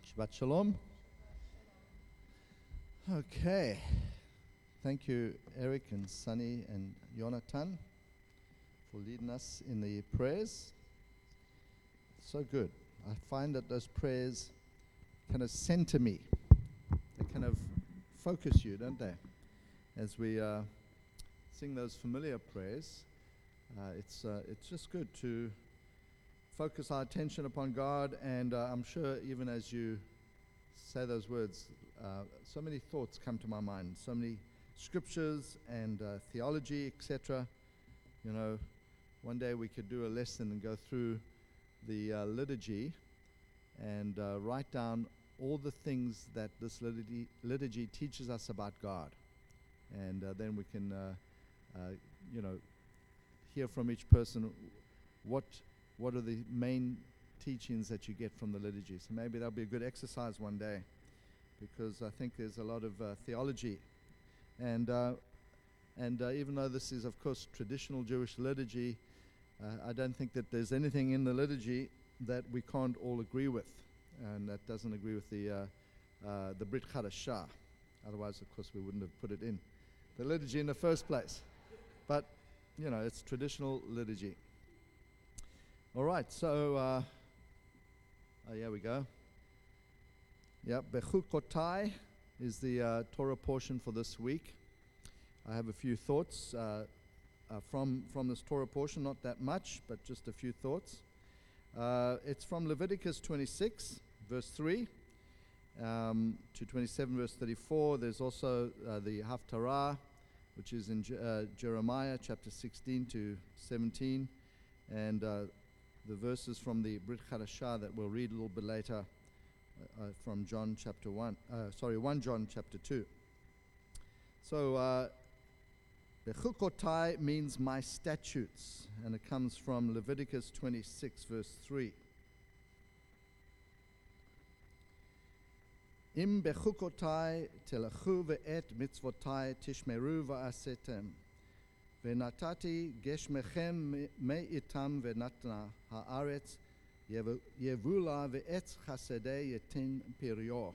Shabbat Shalom. Okay. Thank you, Eric and Sunny and Jonathan, for leading us in the prayers. So good. I find that those prayers kind of center me. They kind of focus you, don't they? As we sing those familiar prayers, it's just good to focus our attention upon God, and I'm sure even as you say those words, so many thoughts come to my mind, so many scriptures and theology, etc. You know, one day we could do a lesson and go through the liturgy and write down all the things that this liturgy teaches us about God, and then we can, hear from each person what are the main teachings that you get from the liturgy. So maybe that'll be a good exercise one day, because I think there's a lot of theology. And even though this is, of course, traditional Jewish liturgy, I don't think that there's anything in the liturgy that we can't all agree with, and that doesn't agree with the Brit Chadashah. Otherwise, of course, we wouldn't have put it in the liturgy in the first place. But, you know, it's traditional liturgy. All right, so, here we go. Yeah, Bechukotai is the Torah portion for this week. I have a few thoughts from this Torah portion, not that much, but just a few thoughts. It's from Leviticus 26, verse 3, to 27, verse 34. There's also the Haftarah, which is in Jeremiah chapter 16 to 17, and the verses from the Brit Chadashah that we'll read a little bit later from 1 John chapter 2. So, Bechukotai means my statutes, and it comes from Leviticus 26, verse 3. Im bechukotai telachu ve'et mitzvotai tishmeru va'asetem. Venatati geshmechem me'itam venatna haaretz yevula ve'etz chasedei yetin piryo.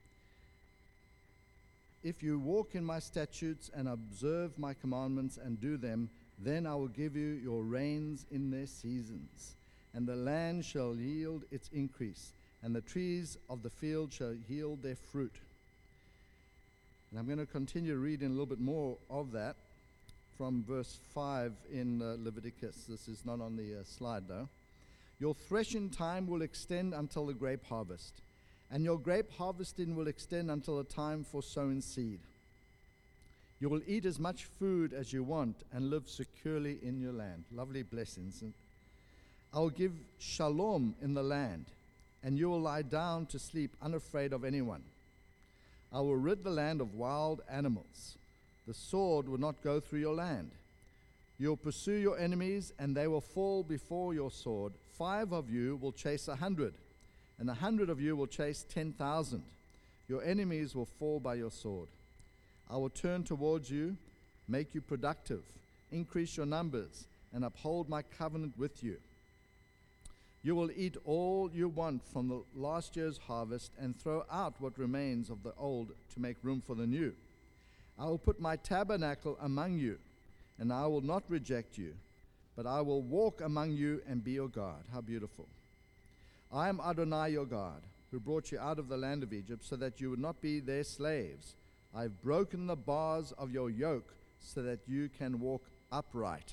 If you walk in my statutes and observe my commandments and do them, then I will give you your rains in their seasons, and the land shall yield its increase, and the trees of the field shall yield their fruit. And I'm going to continue reading a little bit more of that from verse 5 in Leviticus. This is not on the slide, though. Your threshing time will extend until the grape harvest, and your grape harvesting will extend until a time for sowing seed. You will eat as much food as you want and live securely in your land. Lovely blessings. And I will give shalom in the land, and you will lie down to sleep unafraid of anyone. I will rid the land of wild animals. The sword will not go through your land. You'll pursue your enemies, and they will fall before your sword. 5 of you will chase 100, and 100 of you will chase 10,000. Your enemies will fall by your sword. I will turn towards you, make you productive, increase your numbers, and uphold my covenant with you. You will eat all you want from the last year's harvest and throw out what remains of the old to make room for the new. I will put my tabernacle among you, and I will not reject you, but I will walk among you and be your God. How beautiful. I am Adonai your God, who brought you out of the land of Egypt so that you would not be their slaves. I have broken the bars of your yoke so that you can walk upright.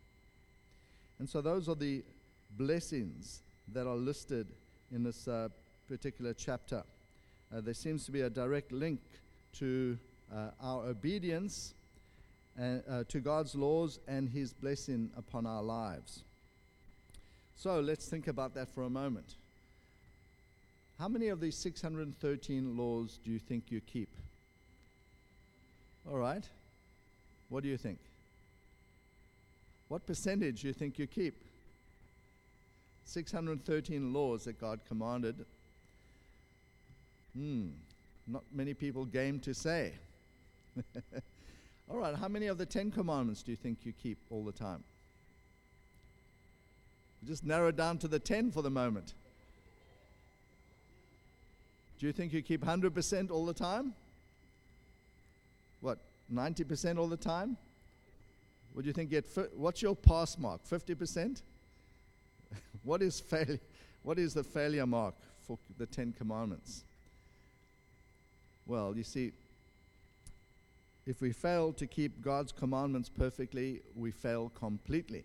And so those are the blessings that are listed in this particular chapter. There seems to be a direct link to our obedience to God's laws and his blessing upon our lives. So let's think about that for a moment. How many of these 613 laws do you think you keep? All right. What do you think? What percentage do you think you keep? 613 laws that God commanded. Not many people game to say. All right, how many of the 10 commandments do you think you keep all the time? Just narrow it down to the 10 for the moment. Do you think you keep 100% all the time? What, 90% all the time? What do you think? What's your pass mark? 50%? What is failure? What is the failure mark for the 10 Commandments? Well, you see, if we fail to keep God's commandments perfectly, we fail completely.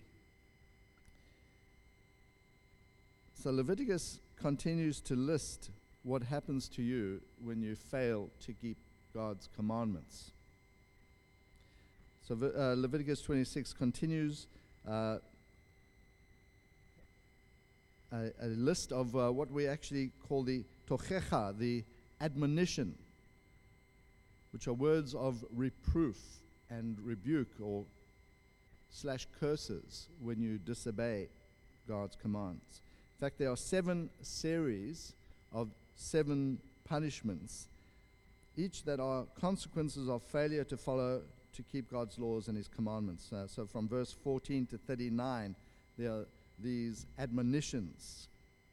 So Leviticus continues to list what happens to you when you fail to keep God's commandments. So Leviticus 26 continues a list of what we actually call the tochecha, the admonition, which are words of reproof and rebuke or / curses when you disobey God's commands. In fact, there are 7 series of 7 punishments, each that are consequences of failure to follow, to keep God's laws and His commandments. So from verse 14 to 39, there are these admonitions.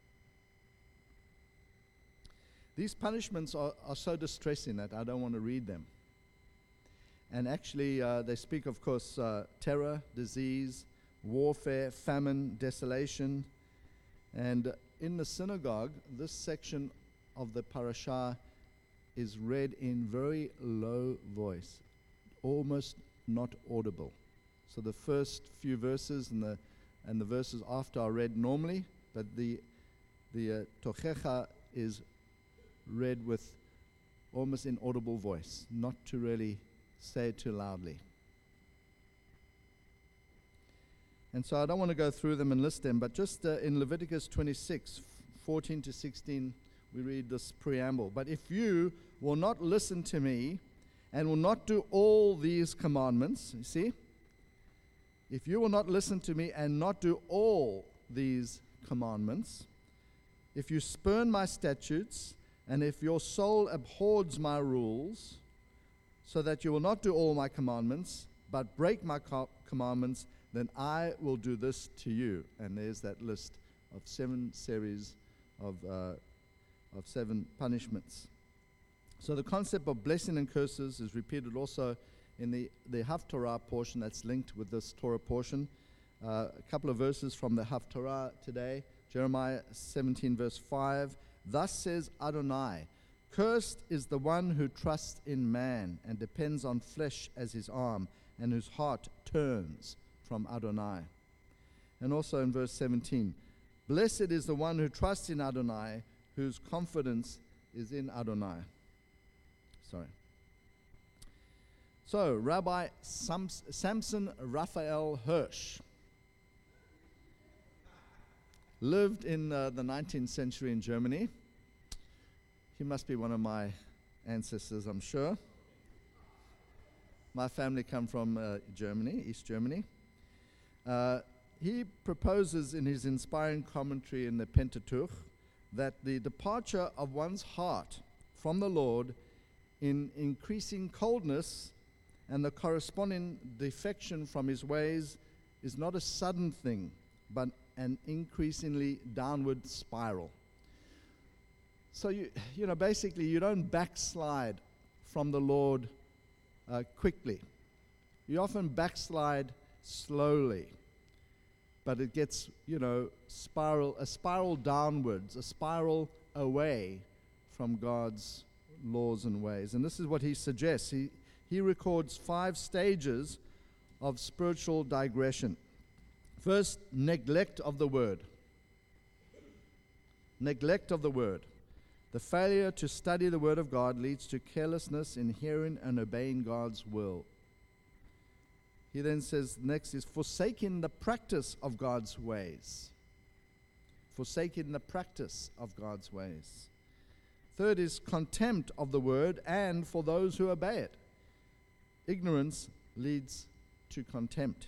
These punishments are so distressing that I don't want to read them. And actually, they speak, of course, terror, disease, warfare, famine, desolation. And in the synagogue, this section of the parashah is read in very low voice, almost not audible. So the first few verses and the verses after are read normally, but the tochecha is read with almost inaudible voice, not to really say it too loudly. And so I don't want to go through them and list them, but just in Leviticus 26, 14 to 16, we read this preamble. But if you will not listen to me and will not do all these commandments, you see? If you will not listen to me and not do all these commandments, if you spurn my statutes, and if your soul abhors my rules, so that you will not do all my commandments, but break my commandments, then I will do this to you. And there's that list of 7 series of 7 punishments. So the concept of blessing and curses is repeated also in the Haftarah portion that's linked with this Torah portion. A couple of verses from the Haftarah today. Jeremiah 17 verse 5. Thus says Adonai, cursed is the one who trusts in man and depends on flesh as his arm, and whose heart turns from Adonai. And also in verse 17, blessed is the one who trusts in Adonai, whose confidence is in Adonai. So, Rabbi Samson Raphael Hirsch lived in the 19th century in Germany. He must be one of my ancestors, I'm sure. My family come from Germany, East Germany. He proposes in his inspiring commentary in the Pentateuch that the departure of one's heart from the Lord in increasing coldness and the corresponding defection from his ways is not a sudden thing, but an increasingly downward spiral. So basically you don't backslide from the Lord quickly. You often backslide slowly, but it gets, a spiral downwards, a spiral away from God's laws and ways. And this is what he suggests. He records 5 stages of spiritual digression. First, neglect of the word. Neglect of the word. The failure to study the word of God leads to carelessness in hearing and obeying God's will. He then says, next is forsaking the practice of God's ways. Forsaking the practice of God's ways. Third is contempt of the word and for those who obey it. Ignorance leads to contempt.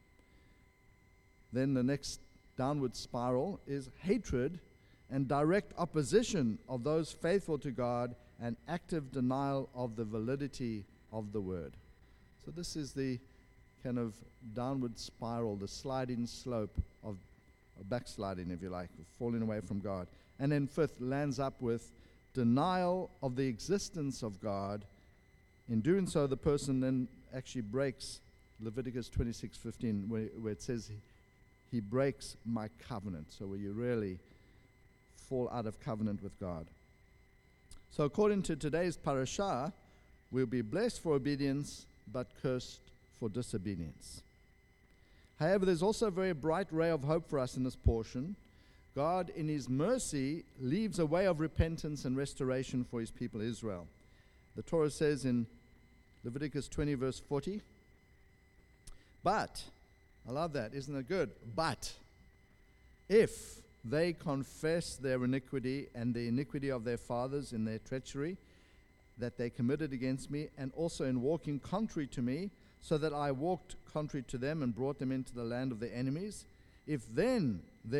Then the next downward spiral is hatred and direct opposition of those faithful to God and active denial of the validity of the word. So this is the kind of downward spiral, the sliding slope of backsliding, if you like, of falling away from God. And then fifth, lands up with denial of the existence of God. In doing so, the person then actually breaks Leviticus 26:15, where it says he breaks my covenant. So where you really fall out of covenant with God. So according to today's parashah, we'll be blessed for obedience, but cursed for disobedience. However, there's also a very bright ray of hope for us in this portion. God, in his mercy, leaves a way of repentance and restoration for his people Israel. The Torah says in Leviticus 20, verse 40, but, I love that, isn't it good? But, if they confess their iniquity and the iniquity of their fathers in their treachery that they committed against me, and also in walking contrary to me, so that I walked contrary to them and brought them into the land of their enemies, if then their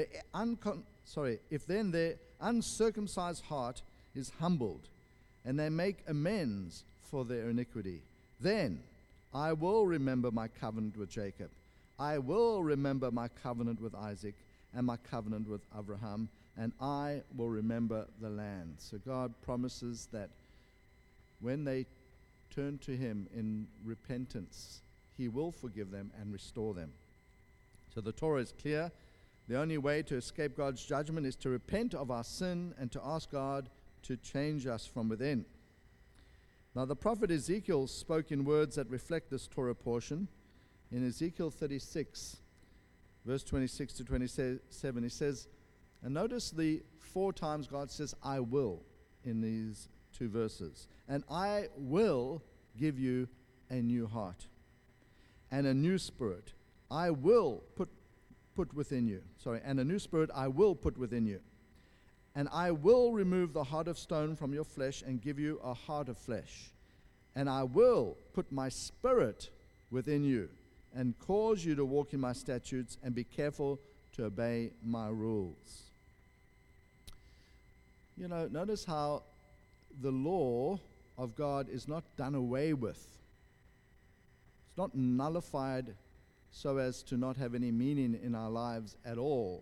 uncircumcised heart is humbled, and they make amends for their iniquity, then I will remember my covenant with Jacob. I will remember my covenant with Isaac and my covenant with Abraham, and I will remember the land. So God promises that when they turn to him in repentance, he will forgive them and restore them. So the Torah is clear. The only way to escape God's judgment is to repent of our sin and to ask God to change us from within. Now the prophet Ezekiel spoke in words that reflect this Torah portion. In Ezekiel 36, verse 26 to 27, he says, and notice the 4 times God says, I will, in these 2 verses. And I will give you a new heart and a new spirit. I will put within you. And a new spirit I will put within you. And I will remove the heart of stone from your flesh and give you a heart of flesh. And I will put my spirit within you and cause you to walk in my statutes and be careful to obey my rules. You know, notice how the law of God is not done away with. It's not nullified so as to not have any meaning in our lives at all.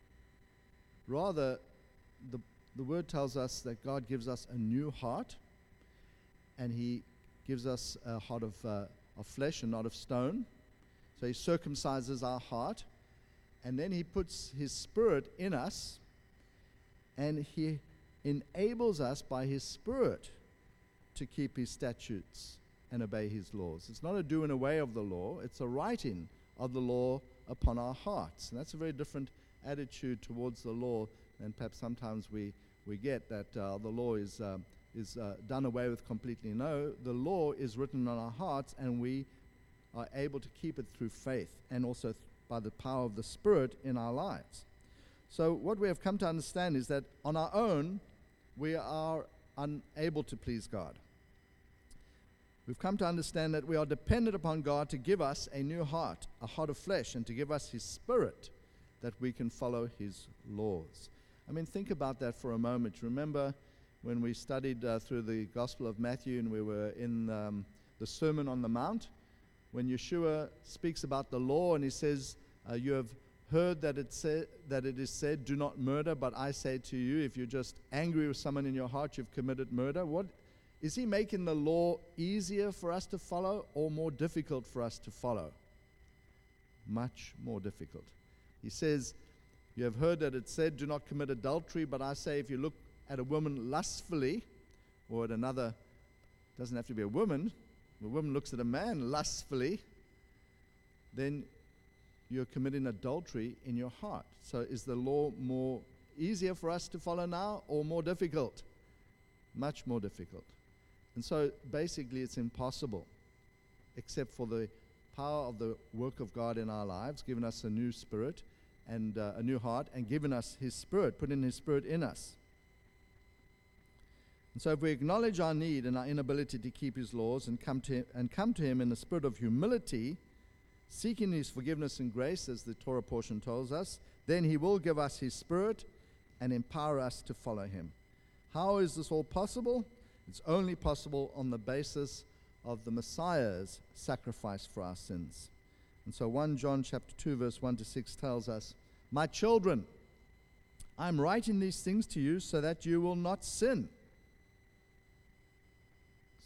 Rather, the word tells us that God gives us a new heart, and he gives us a heart of flesh and not of stone. So he circumcises our heart, and then he puts his spirit in us, and he enables us by his spirit to keep his statutes and obey his laws. It's not a doing away of the law, it's a writing of the law upon our hearts. And that's a very different attitude towards the law than perhaps sometimes we get, that the law is done away with completely. No, the law is written on our hearts, and we are able to keep it through faith and also by the power of the Spirit in our lives. So what we have come to understand is that on our own, we are unable to please God. We've come to understand that we are dependent upon God to give us a new heart, a heart of flesh, and to give us his Spirit that we can follow his laws. I mean, think about that for a moment. Remember when we studied through the Gospel of Matthew, and we were in the Sermon on the Mount, when Yeshua speaks about the law, and he says, you have heard that it is said, do not murder, but I say to you, if you're just angry with someone in your heart, you've committed murder. What is he making the law easier for us to follow or more difficult for us to follow? Much more difficult. He says, you have heard that it said, do not commit adultery, but I say, if you look at a woman lustfully, or at another, doesn't have to be a woman, if a woman looks at a man lustfully, then you're committing adultery in your heart. So is the law more easier for us to follow now or more difficult? Much more difficult. And so basically it's impossible, except for the power of the work of God in our lives, giving us a new spirit and a new heart, and giving us his Spirit, putting his Spirit in us. And so if we acknowledge our need and our inability to keep his laws and come to him in the spirit of humility, seeking his forgiveness and grace, as the Torah portion tells us, then he will give us his Spirit and empower us to follow him. How is this all possible? It's only possible on the basis of the Messiah's sacrifice for our sins. And so 1 John chapter 2 verse 1 to 6 tells us, my children, I'm writing these things to you so that you will not sin.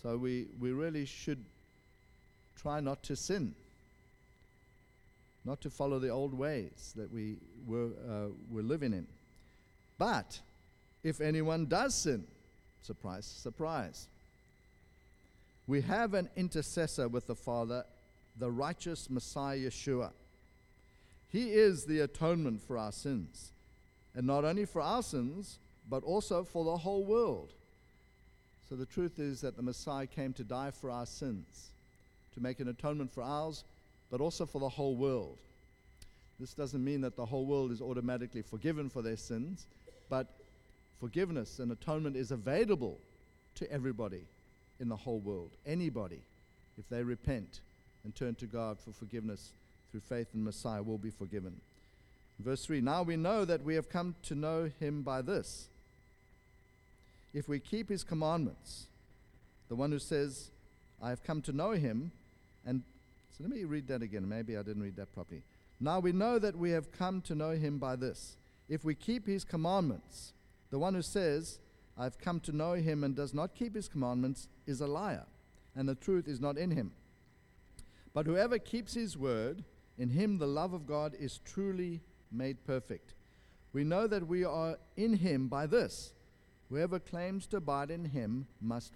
So we really should try not to sin, not to follow the old ways that we were living in. But if anyone does sin, surprise, surprise, we have an intercessor with the Father, the righteous Messiah Yeshua. He is the atonement for our sins, and not only for our sins, but also for the whole world. So the truth is that the Messiah came to die for our sins, to make an atonement for ours, but also for the whole world. This doesn't mean that the whole world is automatically forgiven for their sins, but forgiveness and atonement is available to everybody in the whole world, anybody, if they repent and turn to God for forgiveness through faith in Messiah, will be forgiven. Verse 3, now we know that we have come to know him by this. If we keep his commandments, the one who says, I have come to know him, and so let me read that again. Maybe I didn't read that properly. Now we know that we have come to know him by this. If we keep his commandments, the one who says, I've come to know him and does not keep his commandments is a liar, and the truth is not in him. But whoever keeps his word, in him the love of God is truly made perfect. We know that we are in him by this. Whoever claims to abide in him must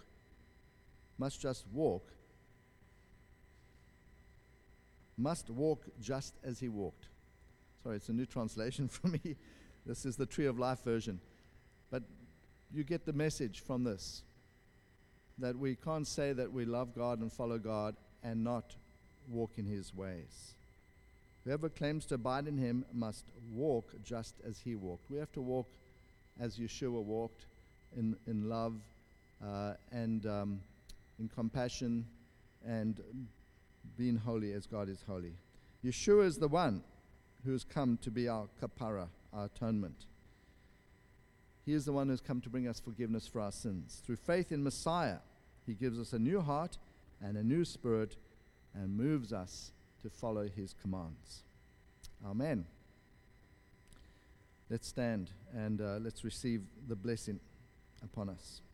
just walk just as he walked. Sorry, it's a new translation for me. This is the Tree of Life version. But you get the message from this, that we can't say that we love God and follow God and not walk in his ways. Whoever claims to abide in him must walk just as he walked. We have to walk as Yeshua walked, in love and in compassion and being holy as God is holy. Yeshua is the one who has come to be our kapara, our atonement. He is the one who has come to bring us forgiveness for our sins. Through faith in Messiah, he gives us a new heart and a new spirit and moves us to follow his commands. Amen. Let's stand and let's receive the blessing upon us.